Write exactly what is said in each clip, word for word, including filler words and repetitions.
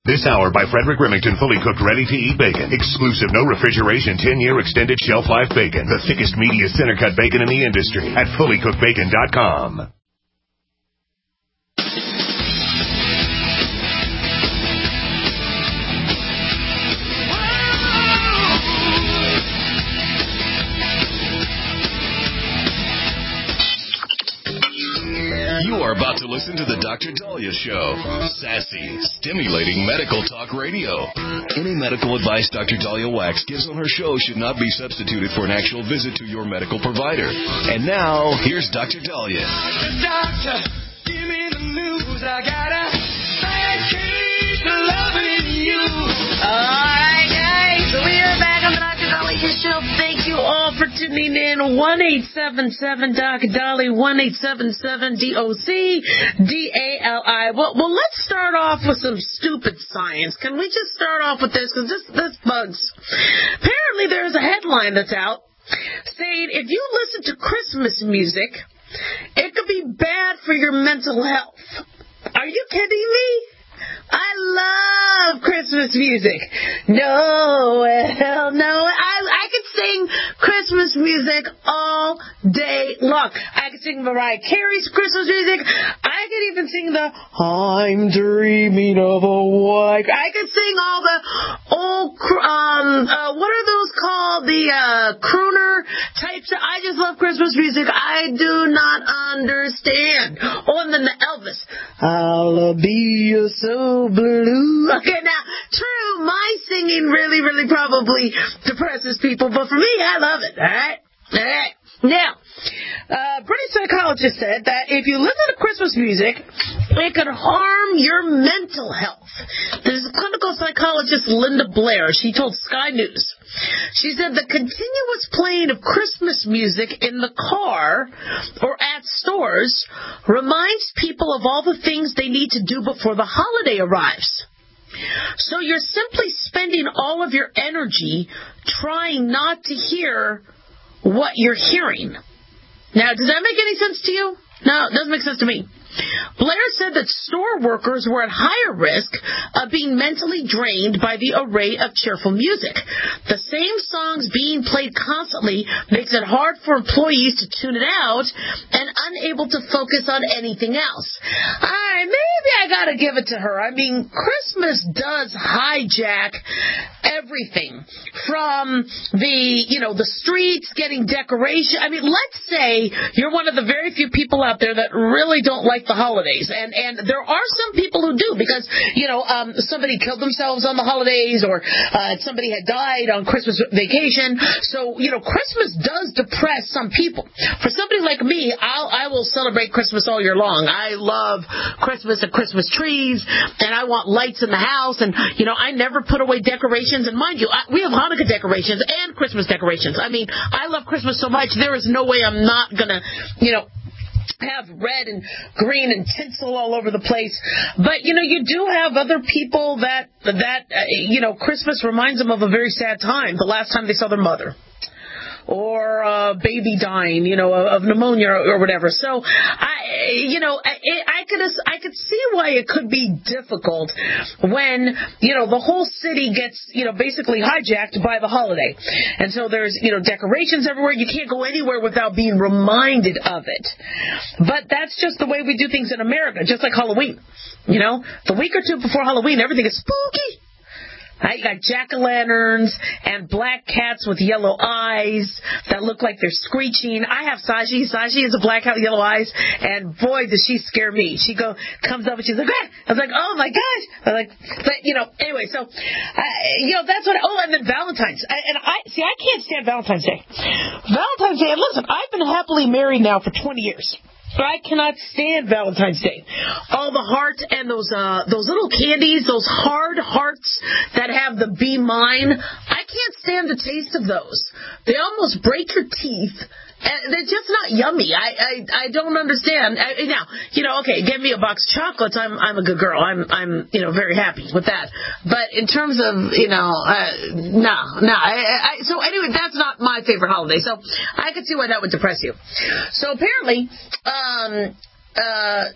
This hour by Frederick Remington, fully cooked, ready-to-eat bacon. Exclusive, no refrigeration, ten-year extended shelf life bacon. The thickest, meatiest, center-cut bacon in the industry at fully cooked bacon dot com. You are about to listen to the Doctor Dahlia Show. Sassy, stimulating medical talk radio. Any medical advice Doctor Dahlia Wax gives on her show should not be substituted for an actual visit to your medical provider. And now, here's Doctor Dahlia. Doctor, give me the news. I got a bad case of loving you. All right, guys. We are back on the Doctor Dahlia Show. Thank you all for tuning in. one eight seven seven D O C D A L I, one eight seven seven D O C D A L I. Well, well, let's start off with some stupid science. Can we just start off with this? Because this, this bugs. Apparently, there's a headline that's out saying if you listen to Christmas music, it could be bad for your mental health. Are you kidding me? I love Christmas music. No, hell no. I I could sing Christmas music all day long. I could sing Mariah Carey's Christmas music. I could even sing the I'm Dreaming of a White. I could sing all the old, um, uh, what are those called? The uh, crooner types. I just love Christmas music. I do not understand. Oh, and then the Elvis. I'll be so blue. Okay, now, true, my singing really, really probably depresses people, but for me, I love it, all right? All right. Now, uh, British psychologist said that if you listen to Christmas music, it could harm your mental health. There's a clinical psychologist, Linda Blair. She told Sky News. She said the continuous playing of Christmas music in the car or at stores reminds people of all the things they need to do before the holiday arrives. So you're simply spending all of your energy trying not to hear what you're hearing. Now, does that make any sense to you? No, it doesn't make sense to me. Blair said that store workers were at higher risk of being mentally drained by the array of cheerful music. The same songs being played constantly makes it hard for employees to tune it out and unable to focus on anything else. All right, maybe I gotta give it to her. I mean, Christmas does hijack everything from the, you know, the streets getting decoration. I mean, let's say you're one of the very few people out there that really don't like the holidays, and and there are some people who do, because you know um somebody killed themselves on the holidays, or uh somebody had died on Christmas vacation. So you know Christmas does depress some people. For somebody like me, I'll I will celebrate Christmas all year long. I love Christmas and Christmas trees, and I want lights in the house, and you know I never put away decorations. And mind you, I, we have Hanukkah decorations and Christmas decorations. I mean, I love Christmas so much, there is no way I'm not gonna you know have red and green and tinsel all over the place. But, you know, you do have other people that, that uh, you know, Christmas reminds them of a very sad time, the last time they saw their mother. Or a baby dying, you know, of pneumonia or whatever. So, I, you know, I, I could I could see why it could be difficult when, you know, the whole city gets, you know, basically hijacked by the holiday. And so there's, you know, decorations everywhere. You can't go anywhere without being reminded of it. But that's just the way we do things in America, just like Halloween. You know, the week or two before Halloween, everything is spooky. I got jack-o'-lanterns and black cats with yellow eyes that look like they're screeching. I have Saji. Saji is a black cat with yellow eyes, and boy, does she scare me. She go comes up and she's like, ah! I was like, oh my gosh! I'm like, but you know, anyway, so uh, you know that's what. Oh, and then Valentine's, I, and I see. I can't stand Valentine's Day. Valentine's Day. And listen, I've been happily married now for twenty years. But I cannot stand Valentine's Day. All the hearts and those uh, those little candies, those hard hearts that have the Be Mine, I can't stand the taste of those. They almost break your teeth. And they're just not yummy. I I, I don't understand. I, now, you know, okay, give me a box of chocolates. I'm I'm a good girl. I'm I'm you know very happy with that. But in terms of you know, uh, no, no. I, I, so anyway, that's not my favorite holiday. So I could see why that would depress you. So apparently, um, uh.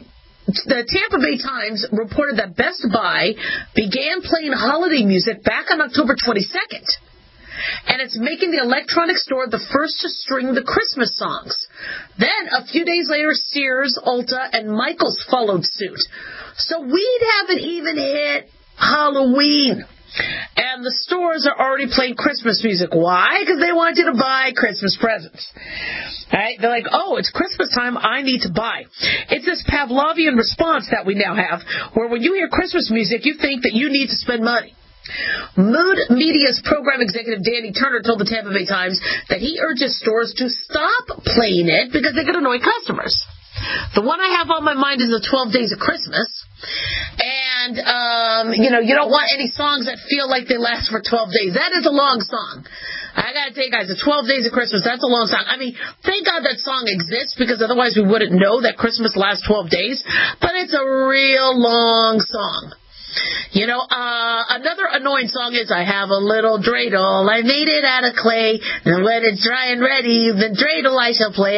the Tampa Bay Times reported that Best Buy began playing holiday music back on October twenty-second. And it's making the electronic store the first to string the Christmas songs. Then, a few days later, Sears, Ulta, and Michaels followed suit. So we haven't even hit Halloween. And the stores are already playing Christmas music. Why? Because they want you to buy Christmas presents. Right? They're like, oh, it's Christmas time, I need to buy. It's this Pavlovian response that we now have, where when you hear Christmas music, you think that you need to spend money. Mood Media's program executive Danny Turner told the Tampa Bay Times that he urges stores to stop playing it because they could annoy customers. The one I have on my mind is the twelve Days of Christmas. And, um, you know, you don't want any songs that feel like they last for twelve days. That is a long song. I got to tell you guys, the twelve Days of Christmas, that's a long song. I mean, thank God that song exists because otherwise we wouldn't know that Christmas lasts twelve days. But it's a real long song. You know, uh, another annoying song is I have a little dreidel. I made it out of clay. And when it's dry and ready, the dreidel I shall play.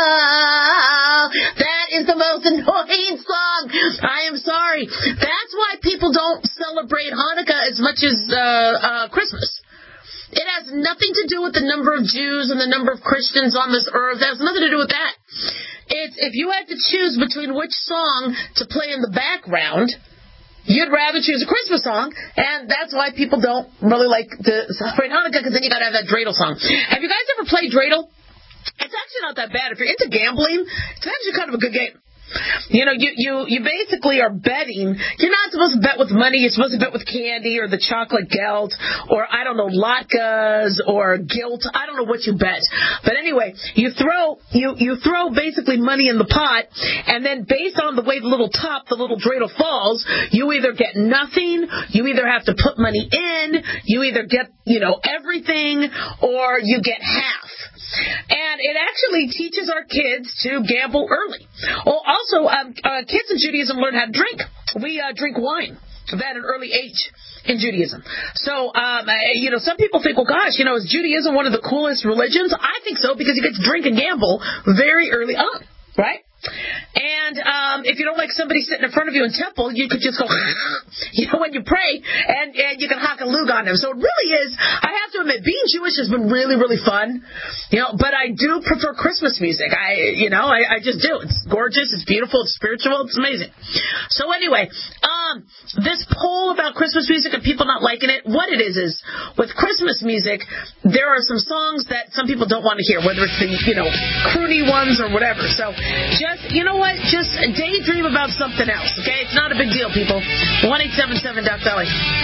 Oh, that is the most annoying song. I am sorry. That's why people don't celebrate Hanukkah as much as uh, uh, Christmas. It has nothing to do with the number of Jews and the number of Christians on this earth. It has nothing to do with that. It's if you had to choose between which song to play in the background, you'd rather choose a Christmas song, and that's why people don't really like to celebrate Hanukkah, because then you got to have that dreidel song. Have you guys ever played dreidel? It's actually not that bad. If you're into gambling, it's actually kind of a good game. You know, you, you, you basically are betting. You're not supposed to bet with money. You're supposed to bet with candy or the chocolate gelt or, I don't know, latkes or guilt. I don't know what you bet. But anyway, you throw you, you throw basically money in the pot, and then based on the way the little top, the little dreidel falls, you either get nothing, you either have to put money in, you either get, you know, everything, or you get half. And it actually teaches our kids to gamble early. Oh, also, um, uh, kids in Judaism learn how to drink. We uh, drink wine at an early age in Judaism. So, um, you know, some people think, well, gosh, you know, is Judaism one of the coolest religions? I think so, because you get to drink and gamble very early on, right? And um, if you don't like somebody sitting in front of you in temple, you could just go, you know, when you pray, and, and you can hock a lug on them. So it really is, I have to admit, being Jewish has been really, really fun. You know, but I do prefer Christmas music. I, you know, I, I just do. It's gorgeous, it's beautiful, it's spiritual, it's amazing. So anyway, um, this poll about Christmas music and people not liking it, what it is is, with Christmas music, there are some songs that some people don't want to hear, whether it's the, you know, croony ones or whatever. So just, you know what, just daydream about something else, okay? It's not a big deal, people. one eight seven seven Doc Dolly.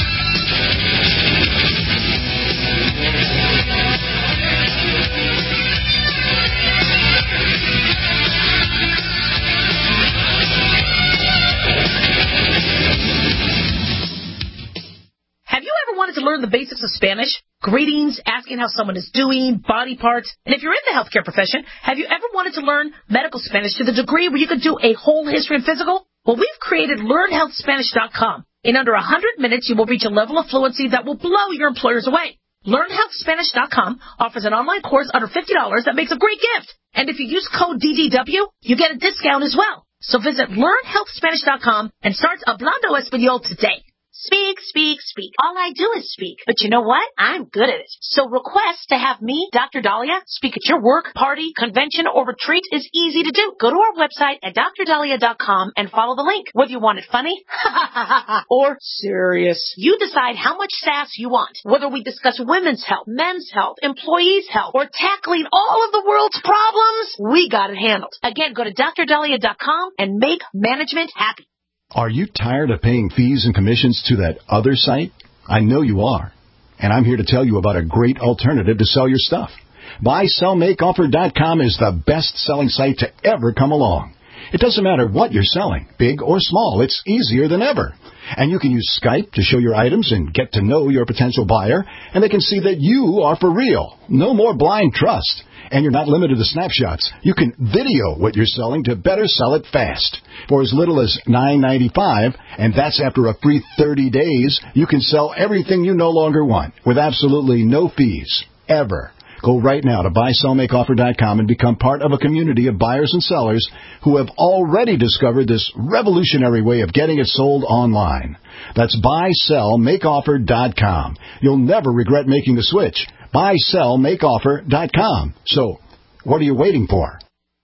Have you ever wanted to learn the basics of Spanish? Greetings, asking how someone is doing, body parts. And if you're in the healthcare profession, have you ever wanted to learn medical Spanish to the degree where you could do a whole history and physical? Well, we've created learn health spanish dot com. In under one hundred minutes, you will reach a level of fluency that will blow your employers away. learn health spanish dot com offers an online course under fifty dollars that makes a great gift. And if you use code D D W, you get a discount as well. So visit learn health spanish dot com and start Hablando Español today. Speak, speak, speak. All I do is speak. But you know what? I'm good at it. So request to have me, Doctor Dahlia, speak at your work, party, convention, or retreat is easy to do. Go to our website at dr dahlia dot com and follow the link. Whether you want it funny or serious, you decide how much sass you want. Whether we discuss women's health, men's health, employees' health, or tackling all of the world's problems, we got it handled. Again, go to dr dahlia dot com and make management happy. Are you tired of paying fees and commissions to that other site? I know you are. And I'm here to tell you about a great alternative to sell your stuff. buy sell make offer dot com is the best-selling site to ever come along. It doesn't matter what you're selling, big or small. It's easier than ever. And you can use Skype to show your items and get to know your potential buyer, and they can see that you are for real. No more blind trust. And you're not limited to snapshots. You can video what you're selling to better sell it fast. For as little as nine ninety-five, and that's after a free thirty days, you can sell everything you no longer want with absolutely no fees, ever. Go right now to buy sell make offer dot com and become part of a community of buyers and sellers who have already discovered this revolutionary way of getting it sold online. That's buy sell make offer dot com. You'll never regret making the switch. buy sell make offer dot com. So, what are you waiting for?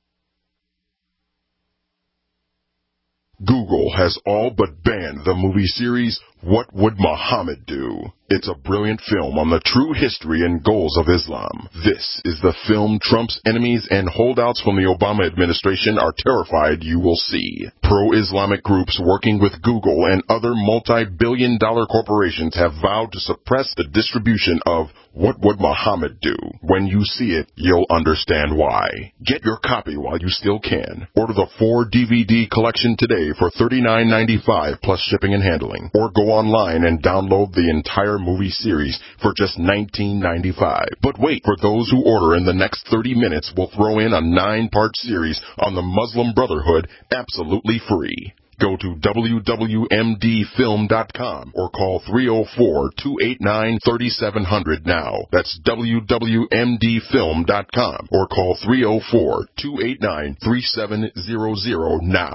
Google has all but banned the movie series What Would Muhammad Do? It's a brilliant film on the true history and goals of Islam. This is the film Trump's enemies and holdouts from the Obama administration are terrified you will see. Pro-Islamic groups working with Google and other multi-billion dollar corporations have vowed to suppress the distribution of What Would Muhammad Do? When you see it, you'll understand why. Get your copy while you still can. Order the four D V D collection today for thirty-nine ninety-five plus shipping and handling. Or go online and download the entire movie series for just nineteen ninety-five. But wait, for those who order in the next thirty minutes, we'll throw in a nine-part series on the Muslim Brotherhood absolutely free. Go to W W M D film dot com or call three oh four, two eight nine, three seven zero zero now. That's W W M D film dot com or call three oh four, two eight nine, three seven zero zero now.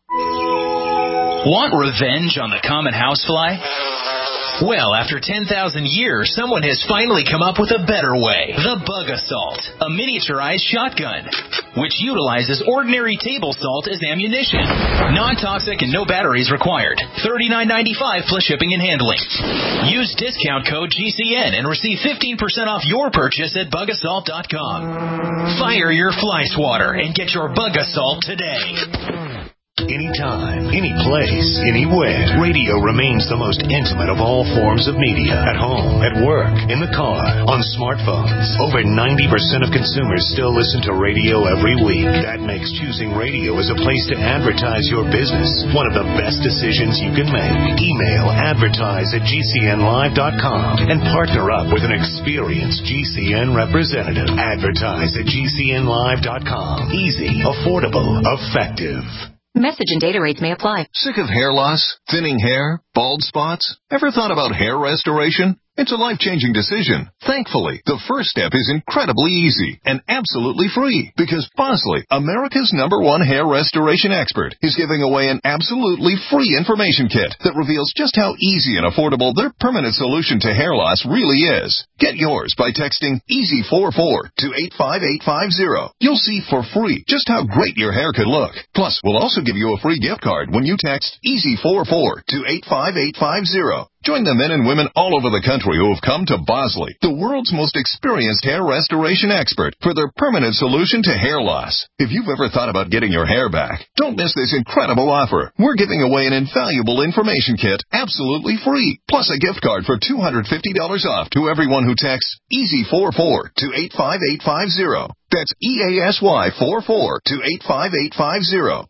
Want revenge on the common housefly? Well, after ten thousand years, someone has finally come up with a better way. The Bug Assault, a miniaturized shotgun, which utilizes ordinary table salt as ammunition. Non-toxic and no batteries required. thirty-nine ninety-five plus shipping and handling. Use discount code G C N and receive fifteen percent off your purchase at bug assault dot com. Fire your fly swatter and get your Bug Assault today. Anytime, any place, anywhere, radio remains the most intimate of all forms of media. At home, at work, in the car, on smartphones. Over ninety percent of consumers still listen to radio every week. That makes choosing radio as a place to advertise your business one of the best decisions you can make. Email advertise at G C N live dot com and partner up with an experienced G C N representative. Advertise at G C N live dot com. Easy, affordable, effective. Message and data rates may apply. Sick of hair loss, thinning hair, bald spots? Ever thought about hair restoration? It's a life-changing decision. Thankfully, the first step is incredibly easy and absolutely free because Bosley, America's number one hair restoration expert, is giving away an absolutely free information kit that reveals just how easy and affordable their permanent solution to hair loss really is. Get yours by texting easy four four to eight five eight five zero. You'll see for free just how great your hair could look. Plus, we'll also give you a free gift card when you text easy four four to eight five eight five zero. Join the men and women all over the country who have come to Bosley, the world's most experienced hair restoration expert, for their permanent solution to hair loss. If you've ever thought about getting your hair back, don't miss this incredible offer. We're giving away an invaluable information kit absolutely free, plus a gift card for two hundred fifty dollars off to everyone who texts easy four four to eight five eight five zero. That's E A S Y four four to eight five eight five zero.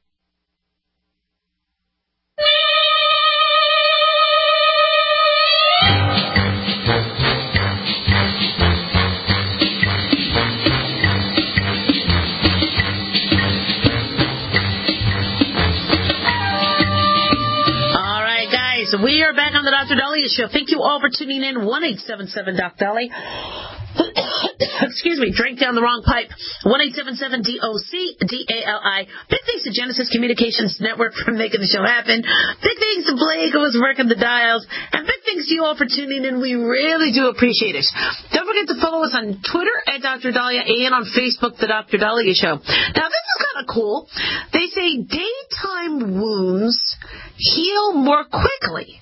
We are back on the Doctor Dahlia Show. Thank you all for tuning in. one eight seven seven Doc Dali. Excuse me, drank down the wrong pipe. one eight seven seven D O C D A L I. Big thanks to Genesis Communications Network for making the show happen. Big thanks to Blake who was working the dials. And big thanks to you all for tuning in. We really do appreciate it. Don't forget to follow us on Twitter at Doctor Dahlia and on Facebook, The Doctor Dahlia Show. Now, this is kind of cool. They say daytime wounds heal more quickly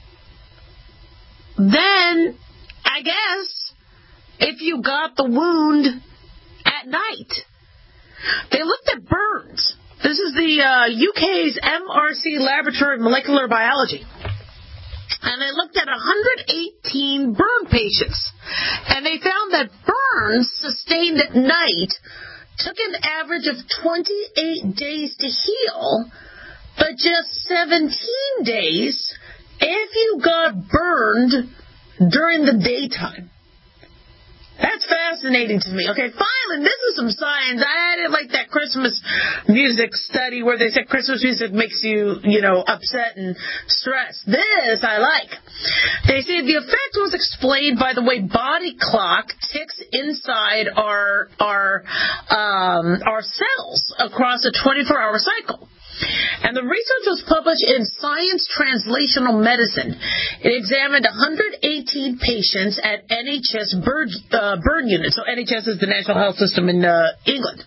than, I guess, if you got the wound at night. They looked at burns. This is the uh, U K's M R C Laboratory of Molecular Biology. And they looked at one hundred eighteen burn patients. And they found that burns sustained at night took an average of twenty-eight days to heal, but just seventeen days if you got burned during the daytime. That's fascinating to me. Okay, finally, this is some science. I didn't like that Christmas music study where they said Christmas music makes you, you know, upset and stressed. This I like. They say the effect was explained by the way body clock ticks inside our our um, our cells across a twenty-four hour cycle. And the research was published in Science Translational Medicine. It examined one hundred eighteen patients at N H S burn, uh, burn units. So N H S is the National Health System in uh, England.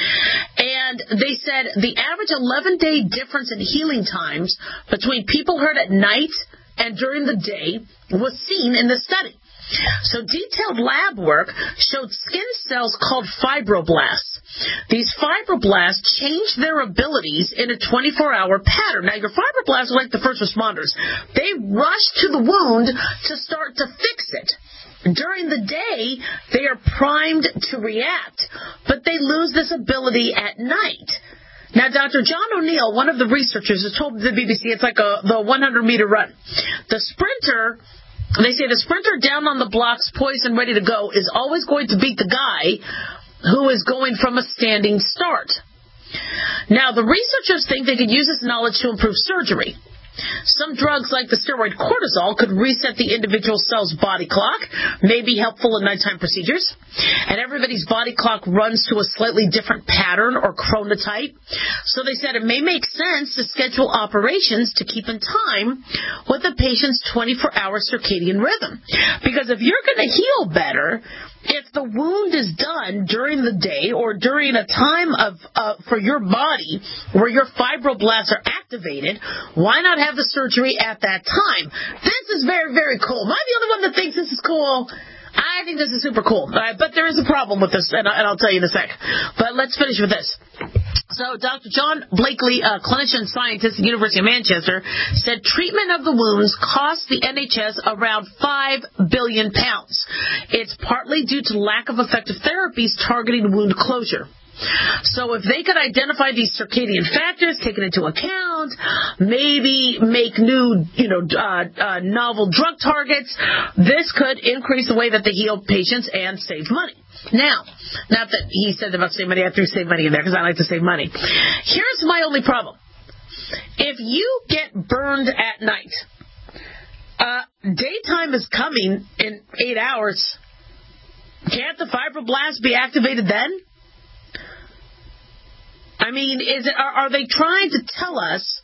And they said the average eleven-day difference in healing times between people hurt at night and during the day was seen in the study. So detailed lab work showed skin cells called fibroblasts. These fibroblasts change their abilities in a twenty-four hour pattern. Now, your fibroblasts are like the first responders. They rush to the wound to start to fix it. During the day, they are primed to react, but they lose this ability at night. Now, Doctor John O'Neill, one of the researchers, has told the B B C it's like a, the one hundred meter run. The sprinter... They say the sprinter down on the blocks, poised and ready to go, is always going to beat the guy who is going from a standing start. Now, the researchers think they could use this knowledge to improve surgery. Some drugs like the steroid cortisol could reset the individual cell's body clock, may be helpful in nighttime procedures. And everybody's body clock runs to a slightly different pattern or chronotype. So they said it may make sense to schedule operations to keep in time with the patient's twenty-four hour circadian rhythm. Because if you're going to heal better, if the wound is done during the day or during a time of uh, for your body where your fibroblasts are activated, why not have the surgery at that time? This is very, very cool. Am I the only one that thinks this is cool? I think this is super cool. Uh, but there is a problem with this, and, and I'll tell you in a sec. But let's finish with this. So Doctor John Blakely, a clinician scientist at the University of Manchester, said treatment of the wounds cost the N H S around five billion pounds. It's partly due to lack of effective therapies targeting wound closure. So if they could identify these circadian factors, take it into account, maybe make new, you know, uh, uh, novel drug targets, this could increase the way that they heal patients and save money. Now, not that he said about save money, I threw save money in there because I like to save money. Here's my only problem. If you get burned at night, uh, daytime is coming in eight hours. Can't the fibroblasts be activated then? I mean, is it, are, are they trying to tell us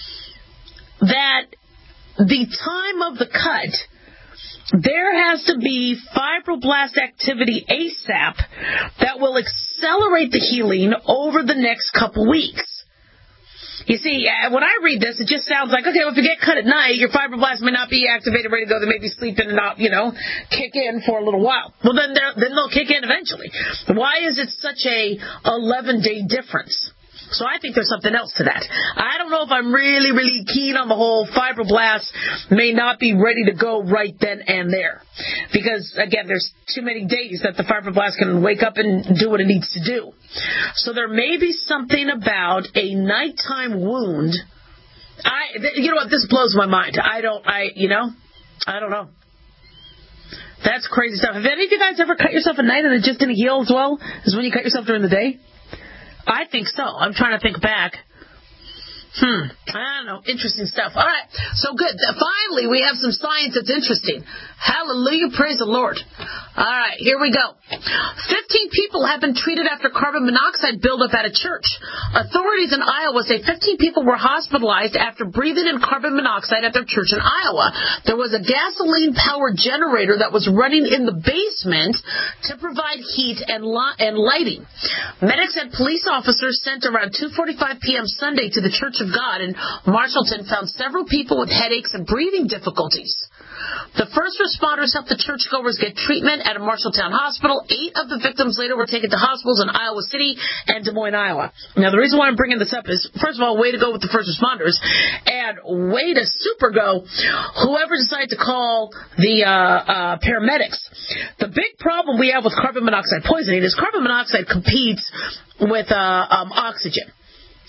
that the time of the cut, there has to be fibroblast activity ASAP that will accelerate the healing over the next couple weeks? You see, when I read this, it just sounds like, okay, well, if you get cut at night, your fibroblasts may not be activated, ready to go. They may be sleeping and not, you know, kick in for a little while. Well, then then they'll kick in eventually. Why is it such a eleven-day difference? So I think there's something else to that. I don't know if I'm really, really keen on the whole fibroblasts may not be ready to go right then and there. Because, again, there's too many days that the fibroblast can wake up and do what it needs to do. So there may be something about a nighttime wound. I, you know what, this blows my mind. I don't, I, you know, I don't know. That's crazy stuff. Have any of you guys ever cut yourself at night and it just didn't heal as well as when you cut yourself during the day? I think so. I'm trying to think back. Hmm. I don't know. Interesting stuff. All right. So good. Finally, we have some science that's interesting. Hallelujah. Praise the Lord. All right. Here we go. fifteen people have been treated after carbon monoxide buildup at a church. Authorities in Iowa say fifteen people were hospitalized after breathing in carbon monoxide at their church in Iowa. There was a gasoline-powered generator that was running in the basement to provide heat and, li- and lighting. Medics and police officers sent around two forty-five p.m. Sunday to the Church of God in Marshallton found several people with headaches and breathing difficulties. The first responders helped the churchgoers get treatment at a Marshalltown hospital. Eight of the victims later were taken to hospitals in Iowa City and Des Moines, Iowa. Now, the reason why I'm bringing this up is, first of all, way to go with the first responders, and way to super go whoever decided to call the uh, uh, paramedics. The big problem we have with carbon monoxide poisoning is carbon monoxide competes with uh, um, oxygen.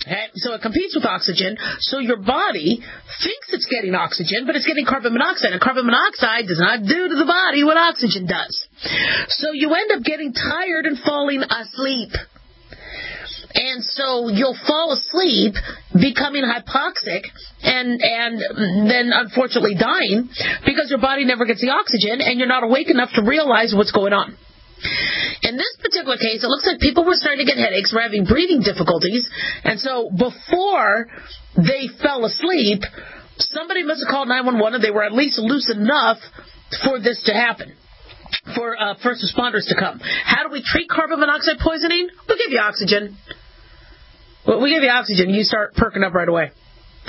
Okay? So it competes with oxygen, so your body thinks it's getting oxygen, but it's getting carbon monoxide, and carbon monoxide does not do to the body what oxygen does. So you end up getting tired and falling asleep. And so you'll fall asleep, becoming hypoxic, and and then unfortunately dying because your body never gets the oxygen and you're not awake enough to realize what's going on. In this particular case, it looks like people were starting to get headaches, were having breathing difficulties, and so before they fell asleep, somebody must have called nine one one and they were at least loose enough for this to happen. For uh, first responders to come. How do we treat carbon monoxide poisoning? We give you oxygen. Well, we give you oxygen, you start perking up right away.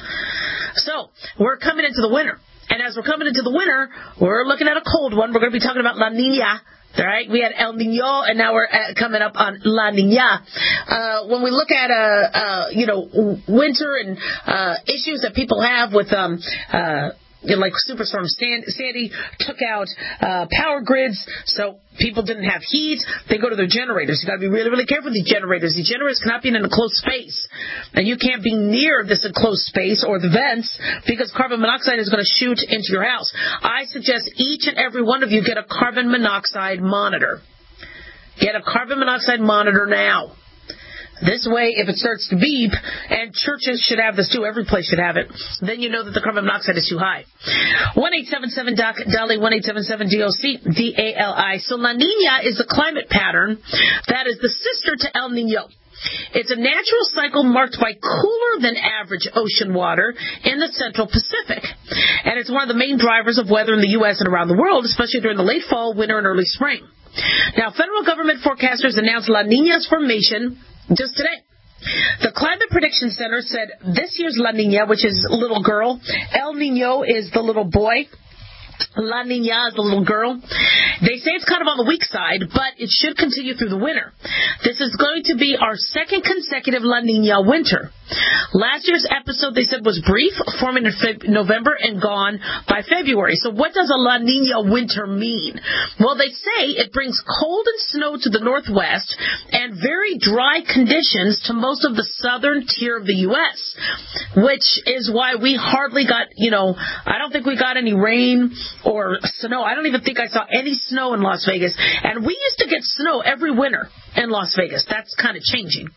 So, we're coming into the winter. And as we're coming into the winter, we're looking at a cold one. We're going to be talking about La Nina. All right? We had El Nino, and now we're uh, coming up on La Nina. Uh, when we look at, uh, uh, you know, winter and uh, issues that people have with... Um, uh, like Superstorm Sandy took out uh, power grids, so people didn't have heat. They go to their generators. You've got to be really, really careful with these generators. These generators cannot be in an enclosed space. And you can't be near this enclosed space or the vents because carbon monoxide is going to shoot into your house. I suggest each and every one of you get a carbon monoxide monitor. Get a carbon monoxide monitor now. This way, if it starts to beep, and churches should have this too, every place should have it, then you know that the carbon monoxide is too high. one eight seven seven D O C D A L I, one eight seven seven D O C D A L I. So La Nina is a climate pattern that is the sister to El Nino. It's a natural cycle marked by cooler than average ocean water in the central Pacific. And it's one of the main drivers of weather in the U S and around the world, especially during the late fall, winter, and early spring. Now, federal government forecasters announced La Nina's formation just today. The Climate Prediction Center said this year's La Nina, which is little girl, El Nino is the little boy, La Nina is the little girl. They say it's kind of on the weak side, but it should continue through the winter. This is going to be our second consecutive La Nina winter. Last year's episode, they said, was brief, forming in Feb- November and gone by February. So what does a La Nina winter mean? Well, they say it brings cold and snow to the northwest and very dry conditions to most of the southern tier of the U S, which is why we hardly got, you know, I don't think we got any rain or snow. I don't even think I saw any snow in Las Vegas. And we used to get snow every winter in Las Vegas. That's kind of changing.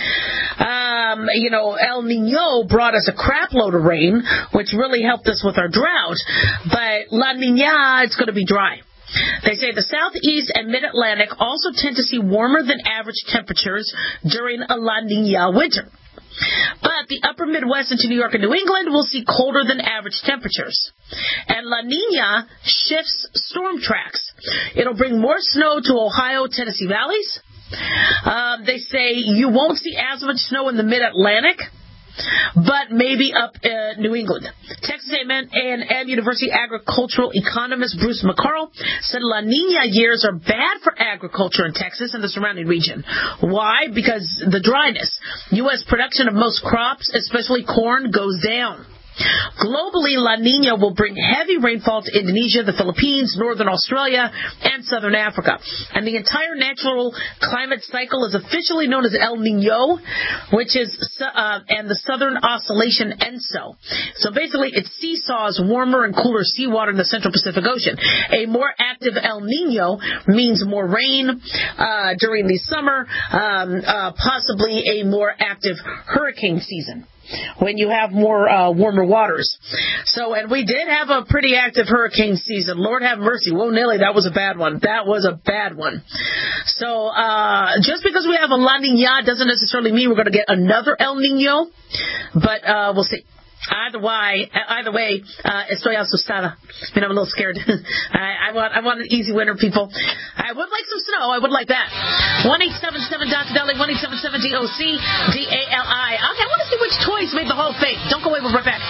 Um, you know, El Nino brought us a crap load of rain, which really helped us with our drought. But La Nina, it's going to be dry. They say the southeast and mid-Atlantic also tend to see warmer than average temperatures during a La Nina winter. But the upper Midwest into New York and New England will see colder than average temperatures. And La Nina shifts storm tracks. It'll bring more snow to Ohio, Tennessee valleys. Um, they say you won't see as much snow in the mid-Atlantic, but maybe up uh, New England. Texas A and M University agricultural economist Bruce McCarl said La Nina years are bad for agriculture in Texas and the surrounding region. Why? Because the dryness. U S production of most crops, especially corn, goes down. Globally, La Nina will bring heavy rainfall to Indonesia, the Philippines, northern Australia, and southern Africa. And the entire natural climate cycle is officially known as El Nino, which is, uh, and the Southern Oscillation E N S O. So basically, it seesaws warmer and cooler seawater in the Central Pacific Ocean. A more active El Nino means more rain uh, during the summer, um, uh, possibly a more active hurricane season when you have more uh, warmer waters. So, and we did have a pretty active hurricane season. Lord have mercy. Whoa, Nelly, that was a bad one. That was a bad one. So, uh, just because we have a La Nina doesn't necessarily mean we're going to get another El Nino, but uh, we'll see. Either way, either way, uh, estoy asustada. I mean, I'm a little scared. I, I want, I want an easy winter, people. I would like some snow. I would like that. One eight seven seven Doctor Dolly, one eight seven seven D O C D A L I. Okay, I want to see which toys made the Hall of Fame. Don't go away. We'll be right back.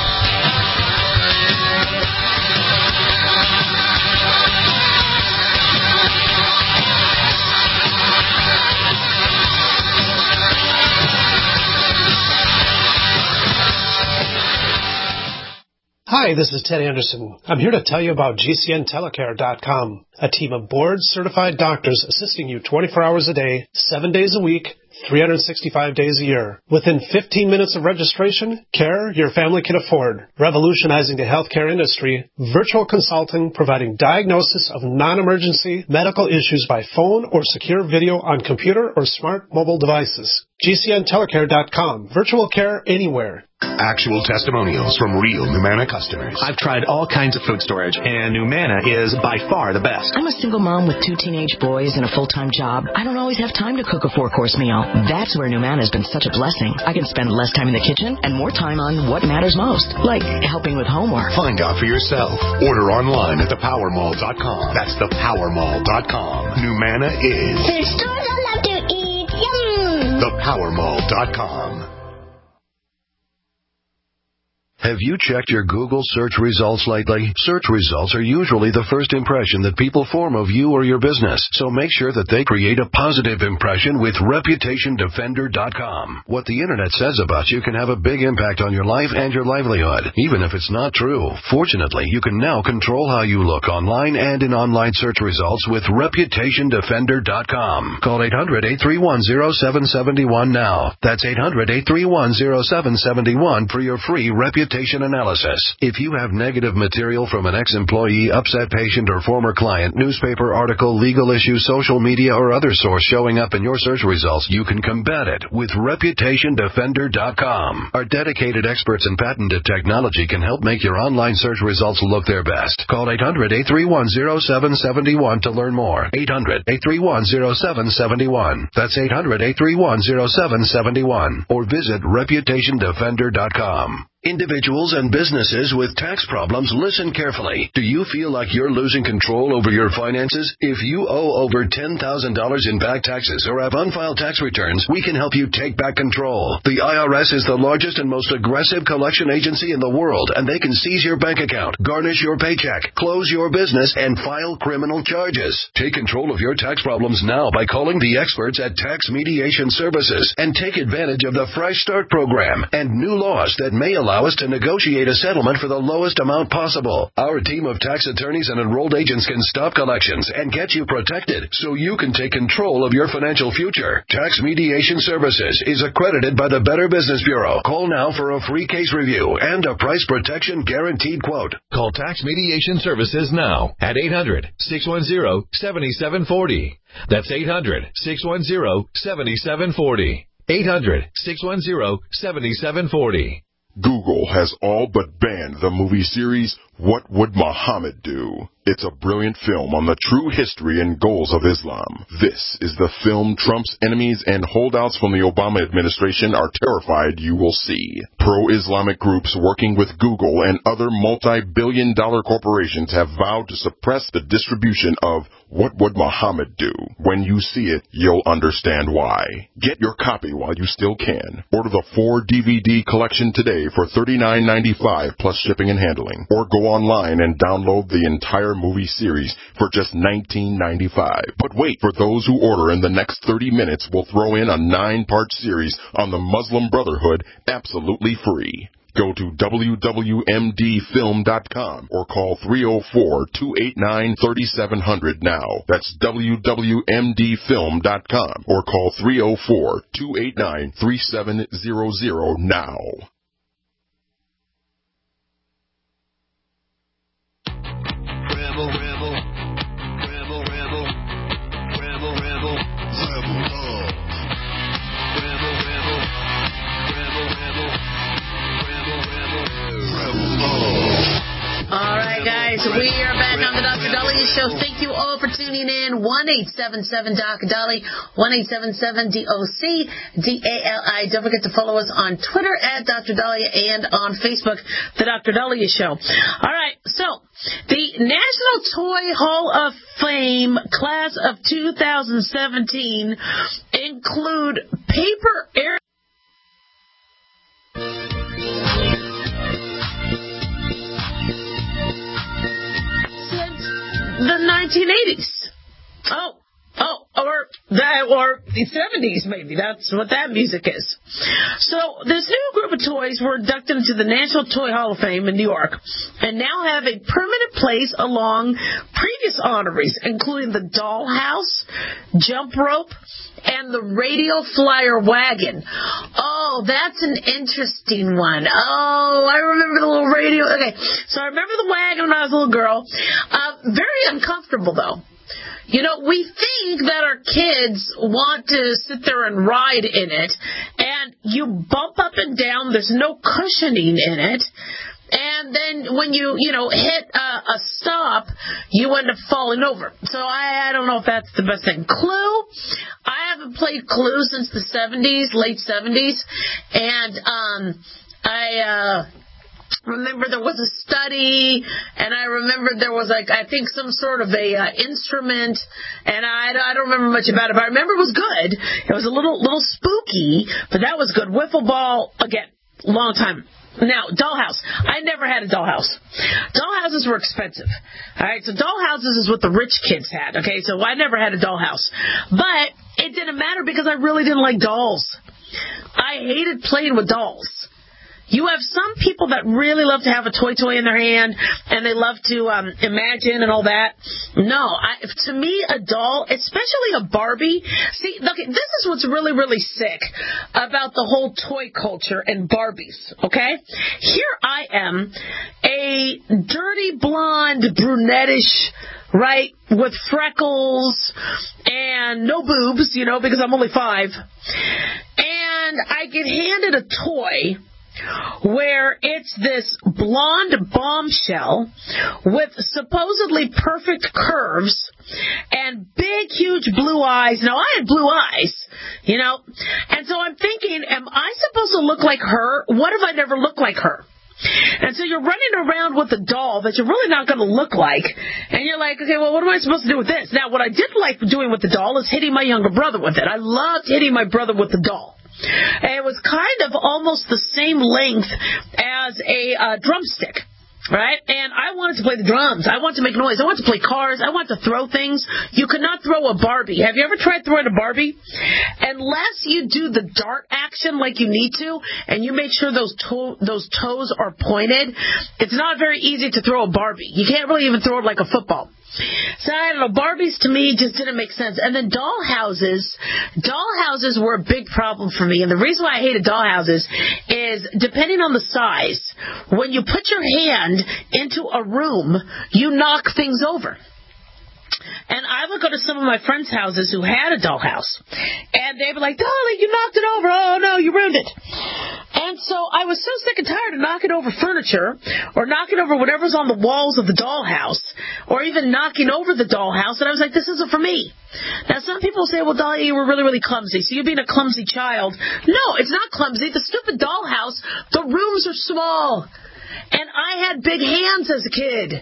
Hi, this is Ted Anderson. I'm here to tell you about G C N telecare dot com, a team of board-certified doctors assisting you twenty-four hours a day, seven days a week, three hundred sixty-five days a year. Within fifteen minutes of registration, care your family can afford. Revolutionizing the healthcare industry, virtual consulting providing diagnosis of non-emergency medical issues by phone or secure video on computer or smart mobile devices. G C N telecare dot com. Virtual care anywhere. Actual testimonials from real Numana customers. I've tried all kinds of food storage, and Numana is by far the best. I'm a single mom with two teenage boys and a full-time job. I don't always have time to cook a four-course meal. That's where Numana has been such a blessing. I can spend less time in the kitchen and more time on what matters most, like helping with homework. Find out for yourself. Order online at the power mall dot com. That's the power mall dot com. Numana is... There's stores I love to eat. Yum! the power mall dot com. Have you checked your Google search results lately? Search results are usually the first impression that people form of you or your business, so make sure that they create a positive impression with reputation defender dot com. What the Internet says about you can have a big impact on your life and your livelihood, even if it's not true. Fortunately, you can now control how you look online and in online search results with reputation defender dot com. Call eight hundred, eight three one, zero seven seven one now. That's eight hundred, eight three one, zero seven seven one for your free reputation analysis. If you have negative material from an ex-employee, upset patient, or former client, newspaper article, legal issue, social media, or other source showing up in your search results, you can combat it with reputation defender dot com. Our dedicated experts in patented technology can help make your online search results look their best. Call eight hundred, eight three one, zero seven seven one to learn more. eight hundred, eight three one, zero seven seven one. That's eight hundred, eight three one, zero seven seven one. Or visit reputation defender dot com. Individuals and businesses with tax problems, listen carefully. Do you feel like you're losing control over your finances? If you owe over ten thousand dollars in back taxes or have unfiled tax returns, we can help you take back control. The I R S is the largest and most aggressive collection agency in the world, and they can seize your bank account, garnish your paycheck, close your business, and file criminal charges. Take control of your tax problems now by calling the experts at Tax Mediation Services and take advantage of the Fresh Start program and new laws that may allow us to negotiate a settlement for the lowest amount possible. Our team of tax attorneys and enrolled agents can stop collections and get you protected so you can take control of your financial future. Tax Mediation Services is accredited by the Better Business Bureau. Call now for a free case review and a price protection guaranteed quote. Call Tax Mediation Services now at eight hundred, six one zero, seven seven four zero. That's eight hundred, six one zero, seven seven four zero. eight hundred, six one zero, seven seven four zero. Google has all but banned the movie series What Would Muhammad Do? It's a brilliant film on the true history and goals of Islam. This is the film Trump's enemies and holdouts from the Obama administration are terrified you will see. Pro-Islamic groups working with Google and other multi-billion dollar corporations have vowed to suppress the distribution of What Would Muhammad Do? When you see it, you'll understand why. Get your copy while you still can. Order the four D V D collection today for thirty-nine ninety-five plus shipping and handling. Or go online and download the entire movie series for just nineteen ninety-five. But wait, for those who order in the next thirty minutes, we'll throw in a nine-part series on the Muslim Brotherhood absolutely free. Go to W W M D film dot com or call three oh four, two eight nine, three seven zero zero now. That's W W M D film dot com or call three oh four, two eight nine, three seven zero zero now. Rebel, rebel, rebel, rebel, rebel, rebel, rebel love. Rebel, rebel, rebel, rebel, rebel, rebel, rebel love. All right, guys, we are back on the Doctor Dolly Show. Thank you all for tuning in. one eight seven seven Doc Dolly, one eight seven seven D O C D A L I. Don't forget to follow us on Twitter at Doctor Dahlia and on Facebook, The Doctor Dahlia Show. All right, so the National Toy Hall of Fame class of two thousand seventeen include paper air. The nineteen eighties. Oh, oh, or that, or the seventies maybe. That's what that music is. So this new group of toys were inducted into the National Toy Hall of Fame in New York, and now have a permanent place along previous honorees, including the Dollhouse, Jump Rope, and the radio flyer wagon. Oh, that's an interesting one. Oh, I remember the little radio. Okay, so I remember the wagon when I was a little girl. Uh, very uncomfortable, though. You know, we think that our kids want to sit there and ride in it, and you bump up and down. There's no cushioning in it. And then when you, you know, hit a, a stop, you end up falling over. So I, I don't know if that's the best thing. Clue, I haven't played Clue since the seventies, late seventies. And um, I uh, remember there was a study, and I remember there was, like, I think some sort of a uh, instrument, and I, I don't remember much about it, but I remember it was good. It was a little, little spooky, but that was good. Wiffle ball, again, long time. Now, dollhouse. I never had a dollhouse. Dollhouses were expensive. All right, so dollhouses is what the rich kids had. Okay, so I never had a dollhouse. But it didn't matter because I really didn't like dolls. I hated playing with dolls. You have some people that really love to have a toy toy in their hand, and they love to um, imagine and all that. No, I, to me, a doll, especially a Barbie, see, okay, this is what's really, really sick about the whole toy culture and Barbies, okay? Here I am, a dirty blonde, brunettish, right, with freckles and no boobs, you know, because I'm only five, and I get handed a toy where it's this blonde bombshell with supposedly perfect curves and big, huge blue eyes. Now, I had blue eyes, you know, and so I'm thinking, am I supposed to look like her? What if I never look like her? And so you're running around with a doll that you're really not going to look like, and you're like, okay, well, what am I supposed to do with this? Now, what I did like doing with the doll is hitting my younger brother with it. I loved hitting my brother with the doll. It was kind of almost the same length as a uh, drumstick, right? And I wanted to play the drums. I wanted to make noise. I wanted to play cars. I wanted to throw things. You could not throw a Barbie. Have you ever tried throwing a Barbie? Unless you do the dart action like you need to, and you make sure those to- those toes are pointed, it's not very easy to throw a Barbie. You can't really even throw it like a football. So, I don't know, Barbies to me just didn't make sense. And then dollhouses, dollhouses were a big problem for me. And the reason why I hated dollhouses is, depending on the size, when you put your hand into a room, you knock things over. And I would go to some of my friends' houses who had a dollhouse, and they'd be like, darling, you knocked it over. Oh, no, you ruined it. And so I was so sick and tired of knocking over furniture or knocking over whatever's on the walls of the dollhouse or even knocking over the dollhouse, and I was like, this isn't for me. Now, some people say, well, Dahlia, you were really, really clumsy, so you're being a clumsy child. No, it's not clumsy. The stupid dollhouse, the rooms are small, and I had big hands as a kid.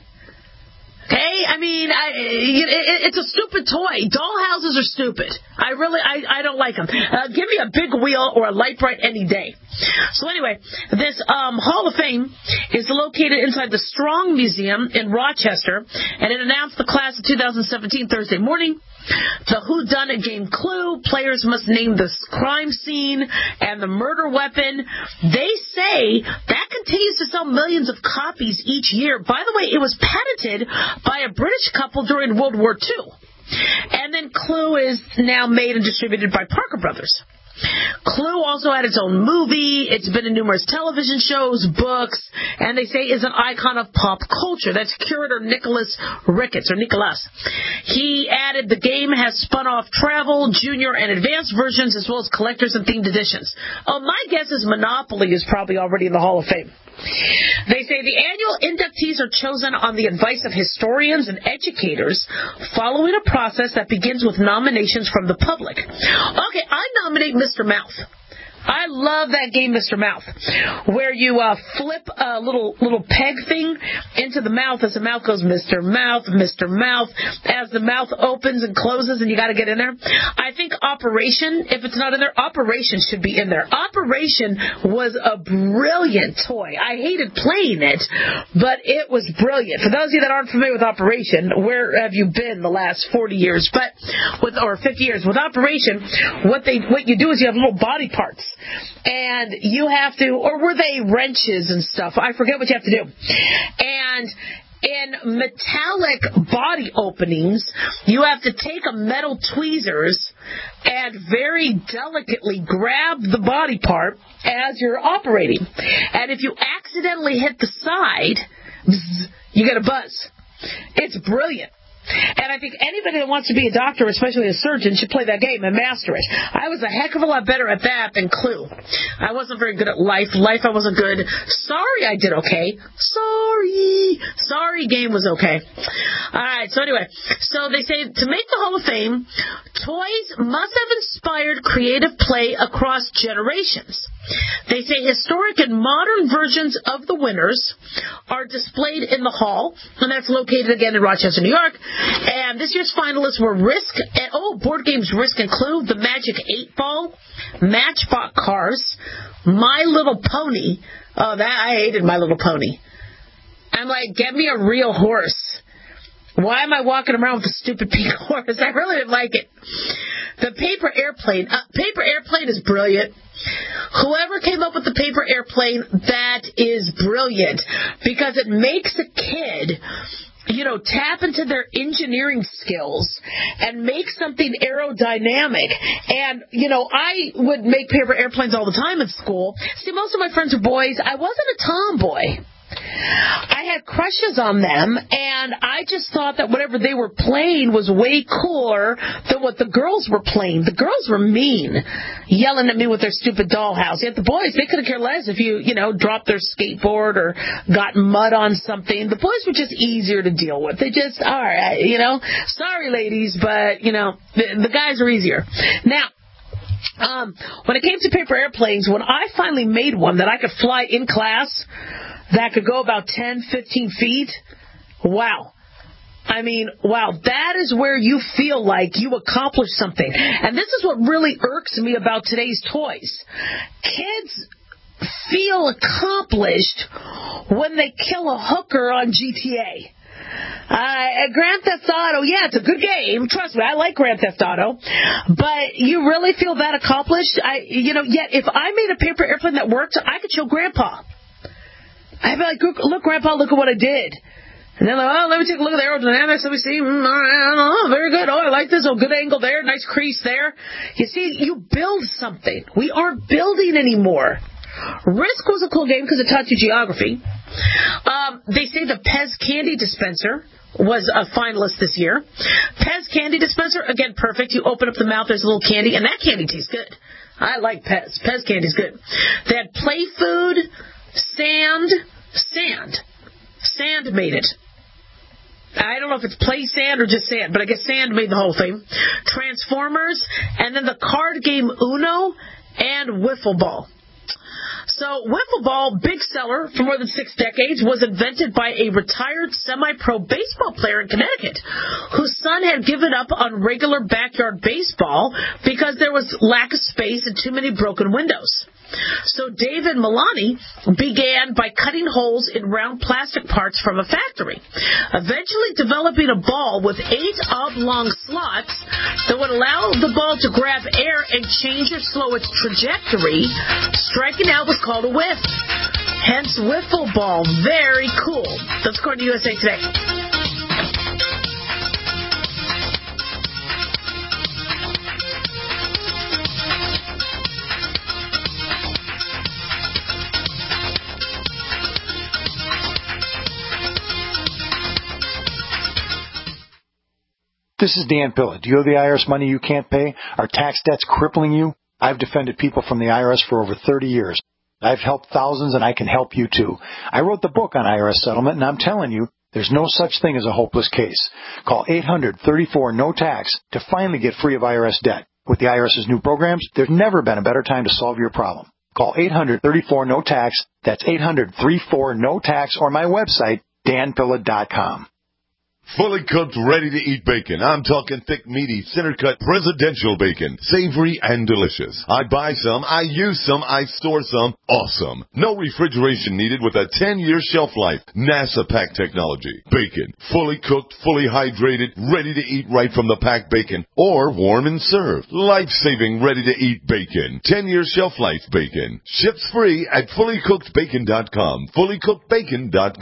Okay, I mean, I, it, it's a stupid toy. Dollhouses are stupid. I really, I, I don't like them. Uh, give me a big wheel or a light bright any day. So anyway, this um, Hall of Fame is located inside the Strong Museum in Rochester, and it announced the class of two thousand seventeen Thursday morning. The whodunit game Clue. Players must name the crime scene and the murder weapon. They say that continues to sell millions of copies each year. By the way, it was patented by a British couple during World War Two. And then Clue is now made and distributed by Parker Brothers. Clue also had its own movie. It's been in numerous television shows, books, and they say is an icon of pop culture. That's curator Nicholas Ricketts, or Nicholas. He added the game has spun off travel, junior, and advanced versions, as well as collectors and themed editions. Oh, my guess is Monopoly is probably already in the Hall of Fame. They say the annual inductees are chosen on the advice of historians and educators following a process that begins with nominations from the public. Okay, I nominate Mister Mouth. I love that game, Mister Mouth, where you uh, flip a little little peg thing into the mouth as the mouth goes, Mister Mouth, Mister Mouth, as the mouth opens and closes and you got to get in there. I think Operation, if it's not in there, Operation should be in there. Operation was a brilliant toy. I hated playing it, but it was brilliant. For those of you that aren't familiar with Operation, where have you been the last forty years? But with or fifty years. With Operation, what they what you do is you have little body parts. And you have to, or were they wrenches and stuff? I forget what you have to do. And in metallic body openings, you have to take a metal tweezers and very delicately grab the body part as you're operating. And if you accidentally hit the side, bzz, you get a buzz. It's brilliant. And I think anybody that wants to be a doctor, especially a surgeon, should play that game and master it. I was a heck of a lot better at that than Clue. I wasn't very good at life. Life, I wasn't good. Sorry, I did okay. Sorry. Sorry, game was okay. All right, so anyway. So they say to make the Hall of Fame, toys must have inspired creative play across generations. They say historic and modern versions of the winners are displayed in the hall, and that's located again in Rochester, New York. And this year's finalists were Risk, and, oh, board games Risk and Clue, The Magic eight Ball, Matchbox Cars, My Little Pony. Oh, that I hated My Little Pony. I'm like, get me a real horse. Why am I walking around with a stupid pink horse? I really didn't like it. The paper airplane. Uh, paper airplane is brilliant. Whoever came up with the paper airplane, that is brilliant. Because it makes a kid, you know, tap into their engineering skills and make something aerodynamic. And, you know, I would make paper airplanes all the time in school. See, most of my friends were boys. I wasn't a tomboy. I had crushes on them, and I just thought that whatever they were playing was way cooler than what the girls were playing. The girls were mean, yelling at me with their stupid dollhouse. Yet the boys, they couldn't care less if you, you know, dropped their skateboard or got mud on something. The boys were just easier to deal with. They just, all right, you know, sorry, ladies, but, you know, the, the guys are easier. Now, um, when it came to paper airplanes, when I finally made one that I could fly in class, that could go about ten, fifteen feet. Wow. I mean, wow, that is where you feel like you accomplished something. And this is what really irks me about today's toys. Kids feel accomplished when they kill a hooker on G T A. Uh, Grand Theft Auto, yeah, it's a good game. Trust me, I like Grand Theft Auto. But you really feel that accomplished? I, you know, yet if I made a paper airplane that worked, I could show Grandpa. I'd be like, look, Grandpa, look at what I did. And they're like, oh, let me take a look at the aerodynamics. Let me see. Mm, all right, I don't know. Very good. Oh, I like this. Oh, good angle there. Nice crease there. You see, you build something. We aren't building anymore. Risk was a cool game because it taught you geography. Um, they say the Pez candy dispenser was a finalist this year. Pez candy dispenser, again, perfect. You open up the mouth, there's a little candy, and that candy tastes good. I like Pez. Pez candy's good. They had play food, sand, sand. Sand made it. I don't know if it's play sand or just sand, but I guess sand made the whole thing. Transformers, and then the card game Uno and Wiffle Ball. So Wiffle Ball, big seller for more than six decades, was invented by a retired semi-pro baseball player in Connecticut whose son had given up on regular backyard baseball because there was lack of space and too many broken windows. So David Milani began by cutting holes in round plastic parts from a factory, eventually developing a ball with eight oblong slots that would allow the ball to grab air and change or slow its trajectory. Striking out was called a whiff. Hence Wiffle Ball. Very cool. That's according to U S A Today. This is Dan Pilla. Do you owe the I R S money you can't pay? Are tax debts crippling you? I've defended people from the I R S for over thirty years. I've helped thousands, and I can help you too. I wrote the book on I R S settlement, and I'm telling you, there's no such thing as a hopeless case. Call eight hundred, thirty-four, no tax to finally get free of I R S debt. With the IRS's new programs, there's never been a better time to solve your problem. Call eight hundred, thirty-four, no tax. That's eight hundred, thirty-four, no tax, or my website, dan pilla dot com. Fully cooked, ready-to-eat bacon. I'm talking thick, meaty, center-cut, presidential bacon. Savory and delicious. I buy some, I use some, I store some. Awesome. No refrigeration needed with a ten-year shelf life. NASA pack technology. Bacon. Fully cooked, fully hydrated, ready to eat right from the packed bacon. Or warm and served. Life-saving, ready-to-eat bacon. ten-year shelf life bacon. Ships free at fully cooked bacon dot com. fully cooked bacon dot com.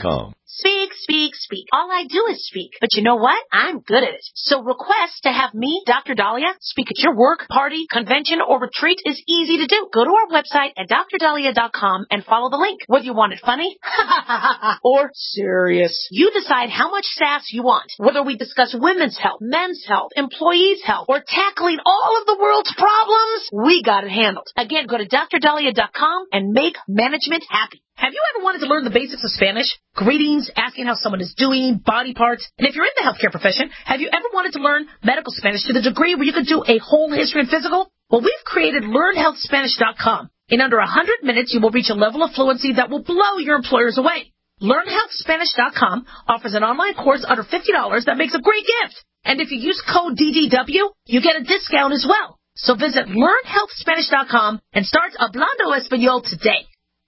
Speak, speak, speak. All I do is speak. But you know what? I'm good at it. So request to have me, Doctor Dahlia, speak at your work, party, convention, or retreat is easy to do. Go to our website at d r dahlia dot com and follow the link. Whether you want it funny or serious, you decide how much sass you want. Whether we discuss women's health, men's health, employees' health, or tackling all of the world's problems, we got it handled. Again, go to d r dahlia dot com and make management happy. Have you ever wanted to learn the basics of Spanish? Greetings, asking how someone is doing, body parts. And if you're in the healthcare profession, have you ever wanted to learn medical Spanish to the degree where you could do a whole history and physical? Well, we've created learn health spanish dot com. In under one hundred minutes, you will reach a level of fluency that will blow your employers away. learn health spanish dot com offers an online course under fifty dollars that makes a great gift. And if you use code D D W, you get a discount as well. So visit learn health spanish dot com and start Hablando Español today.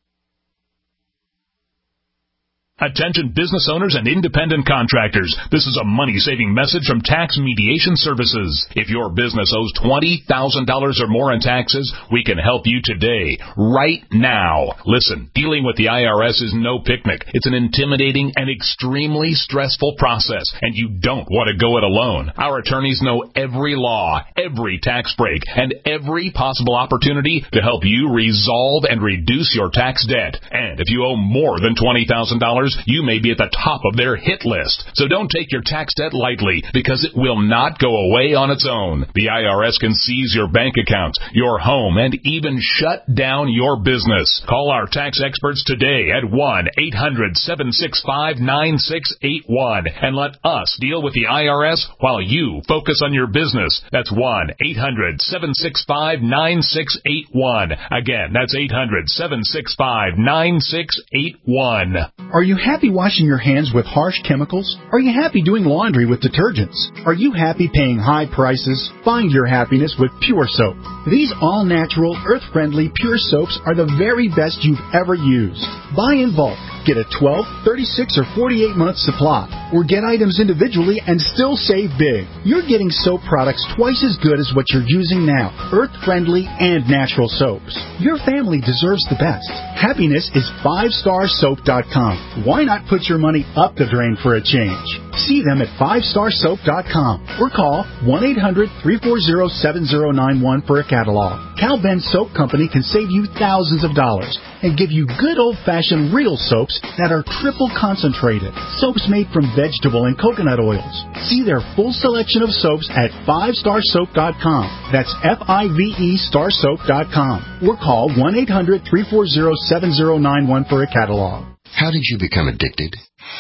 Attention business owners and independent contractors. This is a money-saving message from Tax Mediation Services. If your business owes twenty thousand dollars or more in taxes, we can help you today, right now. Listen, dealing with the I R S is no picnic. It's an intimidating and extremely stressful process, and you don't want to go it alone. Our attorneys know every law, every tax break, and every possible opportunity to help you resolve and reduce your tax debt. And if you owe more than twenty thousand dollars, you may be at the top of their hit list. So don't take your tax debt lightly, because it will not go away on its own. The I R S can seize your bank accounts, your home, and even shut down your business. Call our tax experts today at one eight hundred seven six five nine six eight one and let us deal with the I R S while you focus on your business. That's one eight hundred seven six five nine six eight one. Again, that's eight hundred seven six five nine six eight one. Are you happy washing your hands with harsh chemicals? Are you happy doing laundry with detergents? Are you happy paying high prices? Find your happiness with Pure Soap. These all-natural, earth-friendly Pure Soaps are the very best you've ever used. Buy in bulk. Get a twelve, thirty-six, or forty-eight month supply. Or get items individually and still save big. You're getting soap products twice as good as what you're using now. Earth-friendly and natural soaps. Your family deserves the best. Happiness is five star soap dot com. Why not put your money up the drain for a change? See them at five star soap dot com or call one eight hundred three four zero seven zero nine one for a catalog. Cal Ben Soap Company can save you thousands of dollars and give you good old-fashioned real soaps that are triple concentrated. Soaps made from vegetable and coconut oils. See their full selection of soaps at five star soap dot com. That's F I V E star soap dot com. Or call one eight hundred three four zero seven zero nine one for a catalog. How did you become addicted?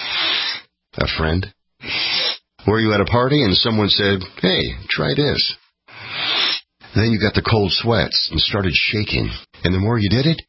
A friend? Were you at a party and someone said, hey, try this? Then you got the cold sweats and started shaking. And the more you did it,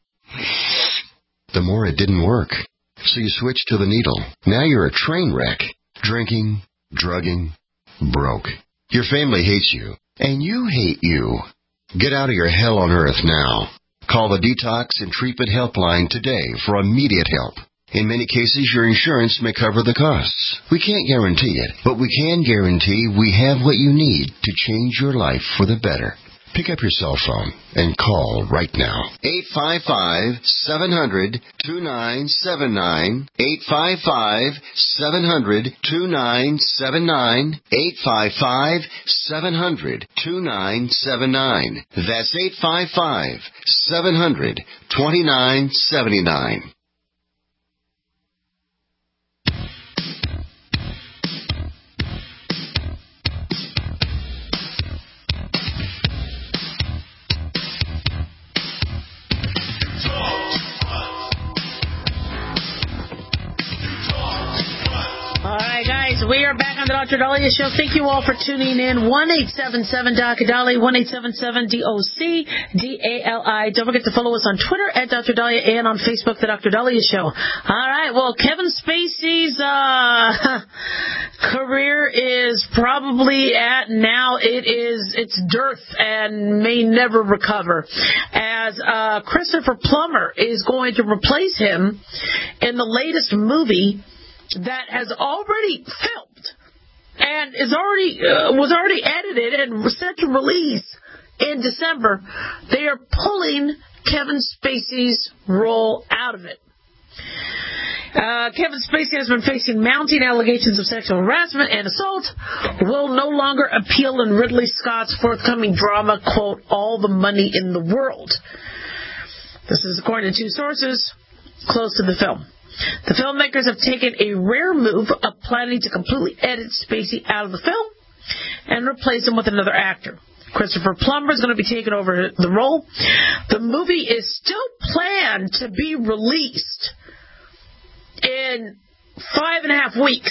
the more it didn't work. So you switched to the needle. Now you're a train wreck. Drinking, drugging, broke. Your family hates you. And you hate you. Get out of your hell on earth now. Call the Detox and Treatment Helpline today for immediate help. In many cases, your insurance may cover the costs. We can't guarantee it, but we can guarantee we have what you need to change your life for the better. Pick up your cell phone and call right now. eight five five, seven hundred, two nine seven nine. eight five five, seven hundred, two nine seven nine. eight five five, seven hundred, two nine seven nine. That's eight five five, seven hundred, two nine seven nine. We are back on the Doctor Dahlia Show. Thank you all for tuning in. one eight seven seven D O C Dali, one eight seven seven D O C D A L I. Don't forget to follow us on Twitter at Doctor Dahlia and on Facebook, The Doctor Dahlia Show. All right, well, Kevin Spacey's uh, career is probably at now, it is, it's dearth and may never recover. As uh, Christopher Plummer is going to replace him in the latest movie that has already filmed and is already uh, was already edited and set to release in December. They are pulling Kevin Spacey's role out of it. Uh, Kevin Spacey has been facing mounting allegations of sexual harassment and assault, will no longer appeal in Ridley Scott's forthcoming drama, quote, All the Money in the World. This is according to two sources close to the film. The filmmakers have taken a rare move of planning to completely edit Spacey out of the film and replace him with another actor. Christopher Plummer is going to be taking over the role. The movie is still planned to be released in five and a half weeks.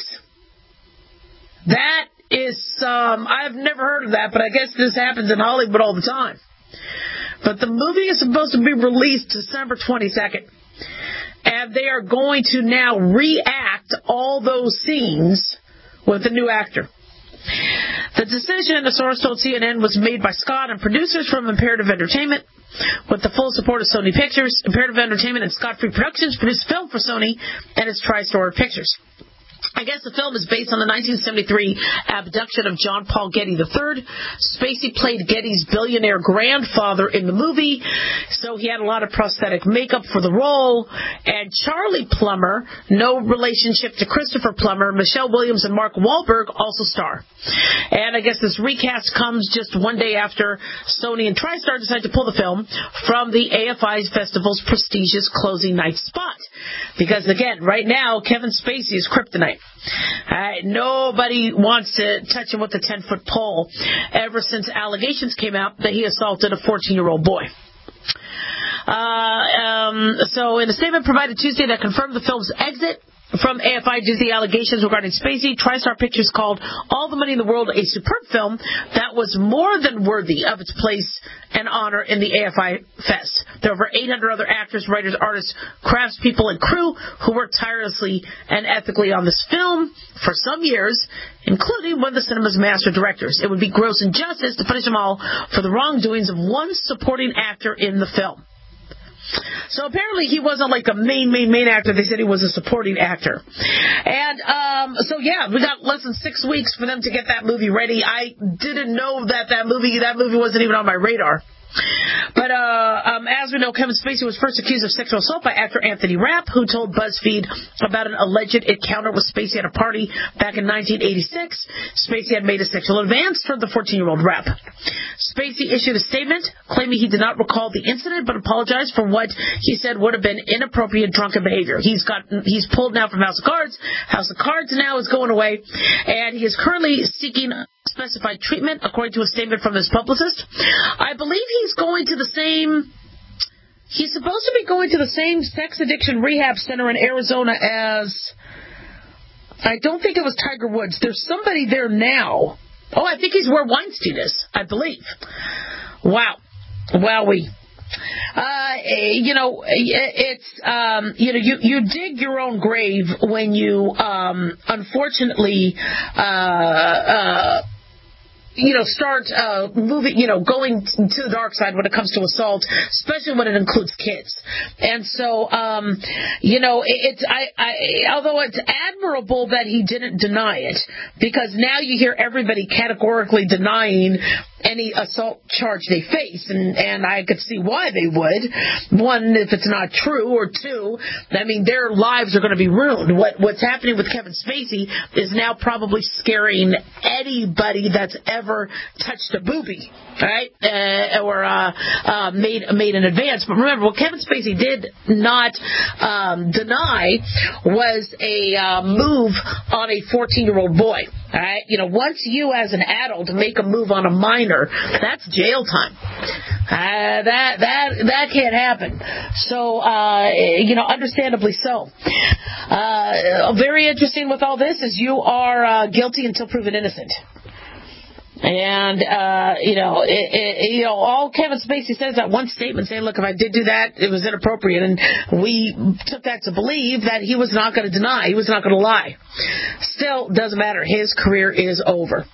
That is, um, I've never heard of that, but I guess this happens in Hollywood all the time. But the movie is supposed to be released December twenty-second. And they are going to now react all those scenes with a new actor. The decision, a source told C N N, was made by Scott and producers from Imperative Entertainment with the full support of Sony Pictures. Imperative Entertainment and Scott Free Productions produced film for Sony and its TriStar Pictures. I guess the film is based on the nineteen seventy-three abduction of John Paul Getty the third. Spacey played Getty's billionaire grandfather in the movie, so he had a lot of prosthetic makeup for the role. And Charlie Plummer, no relationship to Christopher Plummer, Michelle Williams and Mark Wahlberg also star. And I guess this recast comes just one day after Sony and TriStar decided to pull the film from the A F I Festival's prestigious closing night spot. Because, again, right now, Kevin Spacey is kryptonite. Uh, nobody wants to touch him with a ten-foot pole ever since allegations came out that he assaulted a fourteen-year-old boy. Uh, um, so in a statement provided Tuesday that confirmed the film's exit from A F I due to the allegations regarding Spacey, TriStar Pictures called All the Money in the World a superb film that was more than worthy of its place and honor in the A F I Fest. There are over eight hundred other actors, writers, artists, craftspeople, and crew who worked tirelessly and ethically on this film for some years, including one of the cinema's master directors. It would be gross injustice to punish them all for the wrongdoings of one supporting actor in the film. So apparently he wasn't like a main, main, main actor. They said he was a supporting actor. And um, so, yeah, we got less than six weeks for them to get that movie ready. I didn't know that that movie, that movie wasn't even on my radar. But uh, um, as we know, Kevin Spacey was first accused of sexual assault by actor Anthony Rapp, who told BuzzFeed about an alleged encounter with Spacey at a party back in nineteen eighty-six. Spacey had made a sexual advance toward the fourteen-year-old Rapp. Spacey issued a statement claiming he did not recall the incident, but apologized for what he said would have been inappropriate drunken behavior. He's got he's pulled now from House of Cards. House of Cards now is going away, and he is currently seeking specified treatment, according to a statement from his publicist. I believe he's going to the same... He's supposed to be going to the same sex addiction rehab center in Arizona as... I don't think it was Tiger Woods. There's somebody there now. Oh, I think he's where Weinstein is, I believe. Wow. Wowee. Uh, you know, it's, um, you know, you, you dig your own grave when you, um, unfortunately, uh, uh, you know, start uh, moving, you know, going to the dark side when it comes to assault, especially when it includes kids. And so, um, you know, it, it's, I, I, although it's admirable that he didn't deny it, because now you hear everybody categorically denying any assault charge they face, and, and I could see why they would. One, if it's not true, or two, I mean, their lives are going to be ruined. What What's happening with Kevin Spacey is now probably scaring anybody that's ever touched a boobie, right? Uh, or uh, uh, made made an advance. But remember, what Kevin Spacey did not um, deny was a uh, move on a fourteen-year-old boy. All right, you know, once you as an adult make a move on a minor, that's jail time. Uh, that that that can't happen. So, uh, you know, understandably so. Uh, very interesting with all this is you are uh, guilty until proven innocent. And, uh, you know, it, it, you know, all Kevin Spacey says that one statement saying, look, if I did do that, it was inappropriate. And we took that to believe that he was not going to deny. He was not going to lie. Still, doesn't matter. His career is over.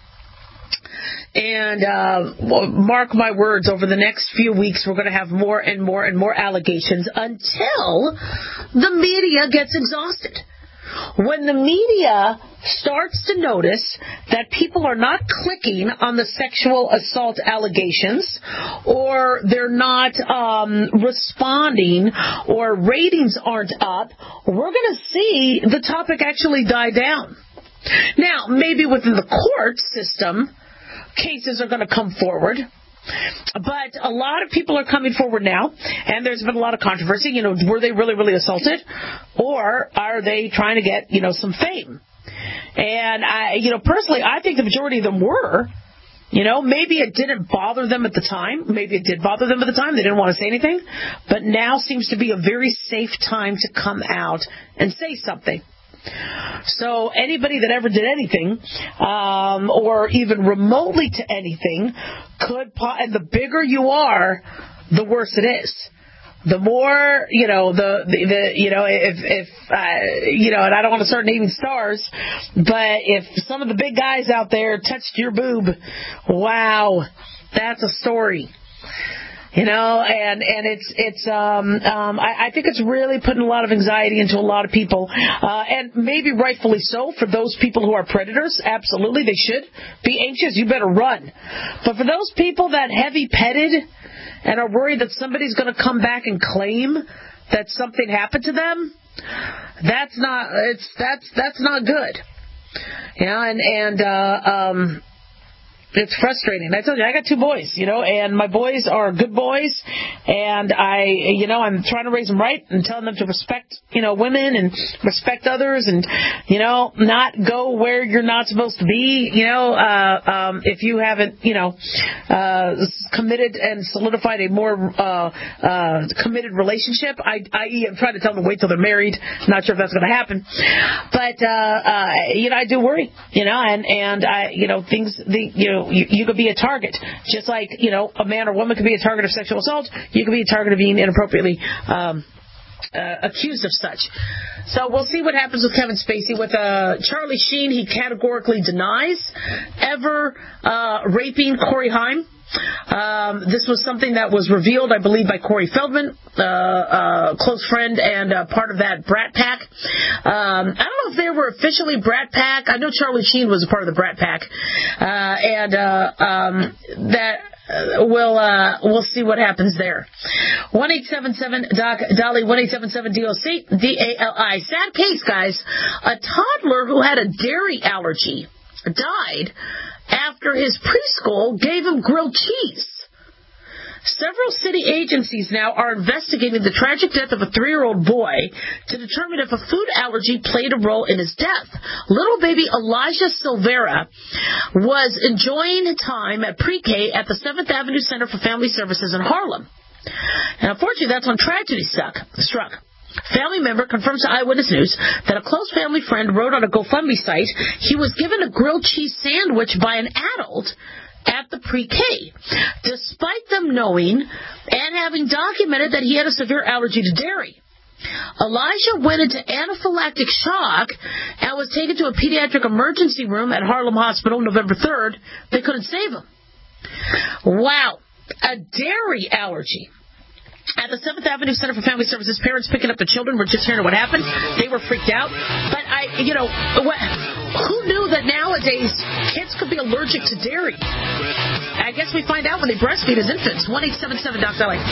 And uh, mark my words, over the next few weeks, we're going to have more and more and more allegations until the media gets exhausted. When the media starts to notice that people are not clicking on the sexual assault allegations, or they're not um, responding, or ratings aren't up, we're going to see the topic actually die down. Now, maybe within the court system, cases are going to come forward. But a lot of people are coming forward now, and there's been a lot of controversy. You know, were they really, really assaulted, or are they trying to get, you know, some fame? And I, you know, personally, I think the majority of them were. You know, maybe it didn't bother them at the time. Maybe it did bother them at the time. They didn't want to say anything. But now seems to be a very safe time to come out and say something. So anybody that ever did anything, um, or even remotely to anything, could, po- and the bigger you are, the worse it is. The more, you know, the, the, the you know, if, if, uh, you know, and I don't want to start naming stars, but if some of the big guys out there touched your boob, wow, that's a story. You know, and, and it's, it's, um, um, I, I think it's really putting a lot of anxiety into a lot of people, uh, and maybe rightfully so for those people who are predators. Absolutely, they should be anxious. You better run. But for those people that heavy petted and are worried that somebody's going to come back and claim that something happened to them, that's not, it's, that's, that's not good. You know, and, and, uh, um, it's frustrating. I told you, I got two boys, you know, and my boys are good boys, and I, you know, I'm trying to raise them right and telling them to respect, you know, women and respect others, and, you know, not go where you're not supposed to be, you know, uh, um, if you haven't, you know, uh, committed and solidified a more, uh, uh, committed relationship. I, I am trying to tell them to wait till they're married. Not sure if that's going to happen, but, uh, uh, you know, I do worry, you know, and, and I, you know, things, the, you know, You, you could be a target. Just like, you know, a man or woman could be a target of sexual assault, you could be a target of being inappropriately um, uh, accused of such. So we'll see what happens with Kevin Spacey. With uh, Charlie Sheen, he categorically denies ever uh, raping Corey Haim. Um, this was something that was revealed, I believe, by Corey Feldman, uh, uh, close friend and uh, part of that Brat Pack. Um, I don't know if they were officially Brat Pack. I know Charlie Sheen was a part of the Brat Pack, uh, and uh, um, that. Uh, we'll uh, we'll see what happens there. one eight seven seven Doc Dolly, one eight seven seven D O C D A L I. Sad case, guys. A toddler who had a dairy allergy died after his preschool gave him grilled cheese. Several city agencies now are investigating the tragic death of a three-year-old boy to determine if a food allergy played a role in his death. Little baby Elijah Silvera was enjoying time at pre-K at the seventh Avenue Center for Family Services in Harlem. And unfortunately, that's when tragedy struck. struck. Family member confirms to Eyewitness News that a close family friend wrote on a GoFundMe site he was given a grilled cheese sandwich by an adult at the pre-K, despite them knowing and having documented that he had a severe allergy to dairy. Elijah went into anaphylactic shock and was taken to a pediatric emergency room at Harlem Hospital November third. They couldn't save him. Wow, a dairy allergy. At the seventh Avenue Center for Family Services, parents picking up the children were just hearing what happened. They were freaked out. But, I, you know, what, who knew that nowadays kids could be allergic to dairy? I guess we find out when they breastfeed as infants. one eight seven seven Doc Dolly.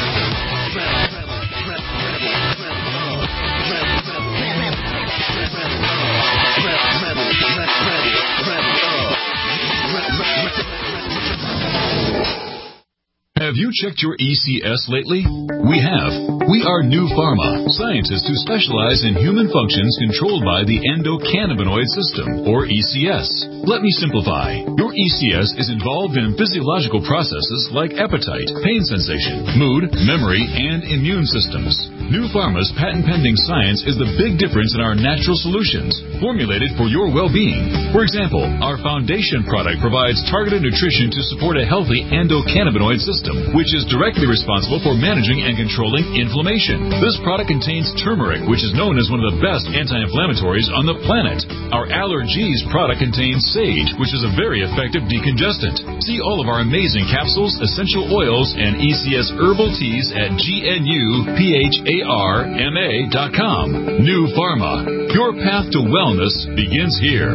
Have you checked your E C S lately? We have. We are New Pharma, scientists who specialize in human functions controlled by the endocannabinoid system, or E C S. Let me simplify. Your E C S is involved in physiological processes like appetite, pain sensation, mood, memory, and immune systems. New Pharma's patent-pending science is the big difference in our natural solutions, formulated for your well-being. For example, our foundation product provides targeted nutrition to support a healthy endocannabinoid system, which is directly responsible for managing and controlling inflammation. This product contains turmeric, which is known as one of the best anti-inflammatories on the planet. Our Allergies product contains sage, which is a very effective effective decongestant. See all of our amazing capsules, essential oils, and E C S herbal teas at G N U P H A R M A dot com. New Pharma. Your path to wellness begins here.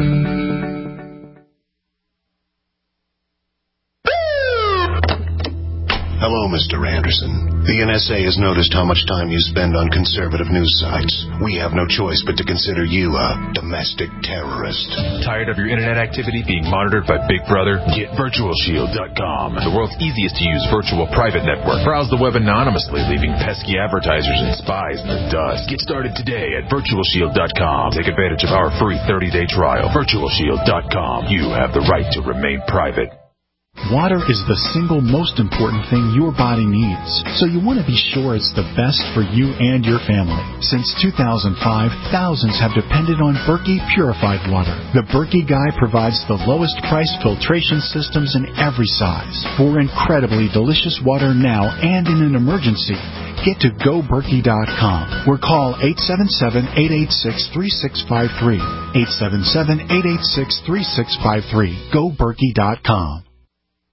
Hello, Mister Anderson. The N S A has noticed how much time you spend on conservative news sites. We have no choice but to consider you a domestic terrorist. Tired of your internet activity being monitored by Big Brother? Get Virtual Shield dot com, the world's easiest to use virtual private network. Browse the web anonymously, leaving pesky advertisers and spies in the dust. Get started today at Virtual Shield dot com. Take advantage of our free thirty-day trial. Virtual Shield dot com. You have the right to remain private. Water is the single most important thing your body needs, so you want to be sure it's the best for you and your family. Since two thousand five, thousands have depended on Berkey purified water. The Berkey Guy provides the lowest price filtration systems in every size for incredibly delicious water now and in an emergency. Get to go berkey dot com or call eight seven seven, eight eight six, three six five three. eight seven seven, eight eight six, three six five three. go berkey dot com.